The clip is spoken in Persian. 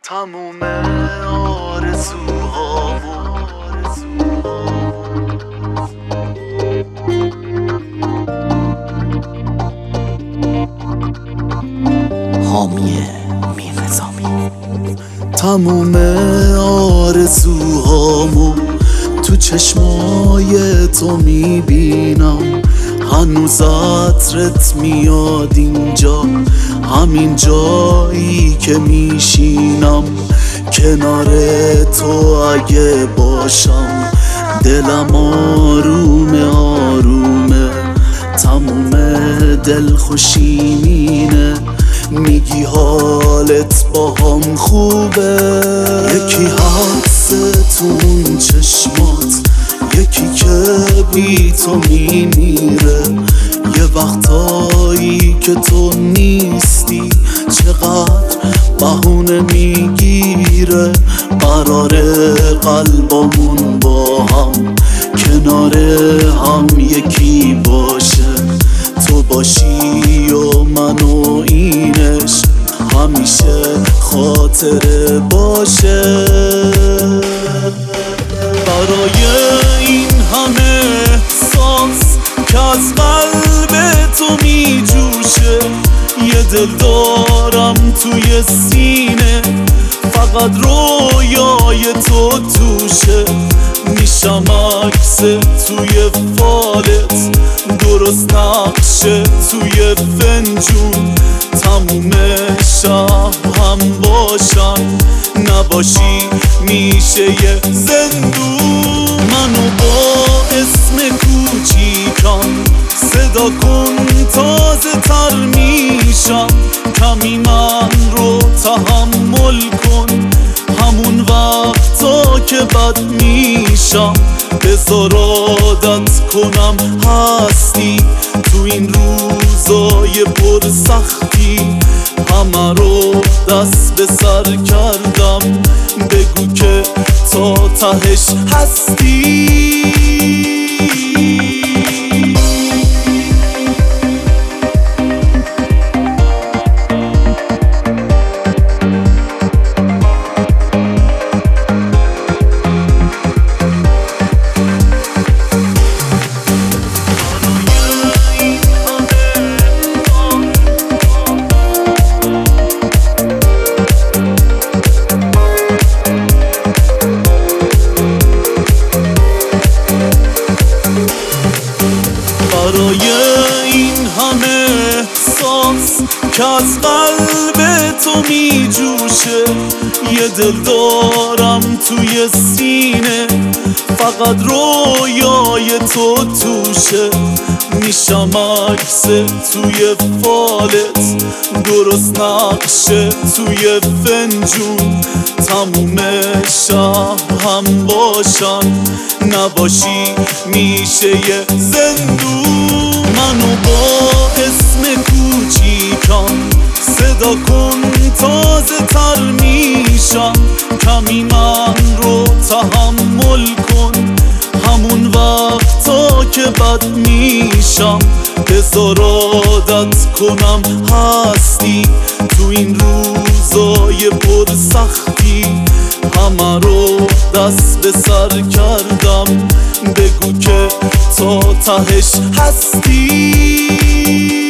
تموم آرزوهامو حامی میرنظامی. تموم آرزوهامو تو چشمای تو میبینم، هنوز عطرت میاد اینجا، همین جایی که میشینم کنار تو. اگه باشم دلم آرومه آرومه، تموم دلخوشی مینه. میگی حالت با هم خوبه، یکی هست تو اون چشمات، یکی که بی تو میمیره. یه وقتایی که تو نیستی چقدر بهونه میگیره. قراره قلبمون با هم کنار هم یکی باشه، تو باشی و من و اینش همیشه خاطره باشه. برای این همه احساس که از قلب تو می جوشه، یه دل دارم توی سینه، فقط رویای تو توشه. میشم عکس توی فالت، درست نقشه توی فنجون. تموم شب هم باشن نباشی میشه یه زندون. منو با اسم کوچیکم صدا کن تازه تر میشم، کمی من رو تحمل کن، همون وقتا که بد میشم بذار عادت کنم هستی. تو این روزای پر سختی همه رو دست به سر کردم، بگو که تا تهش هستی. برای این همه احساس که از قلب تو می جوشه، یه دل دارم توی سینه، فقط رویای تو توشه. میشم عکس توی فالت، درست نقشه توی فنجون. تموم شب هم باشن نباشی میشه یه زندون. منو با اسم کوچیکم صدا کن تازه تر میشم، کمی من رو تحمل کن، همون وقتا که بد میشم بذار عادت کنم هستی. تو این روزای پر سختی همه رو دست به سر کردم، بگو که تا تهش هستی.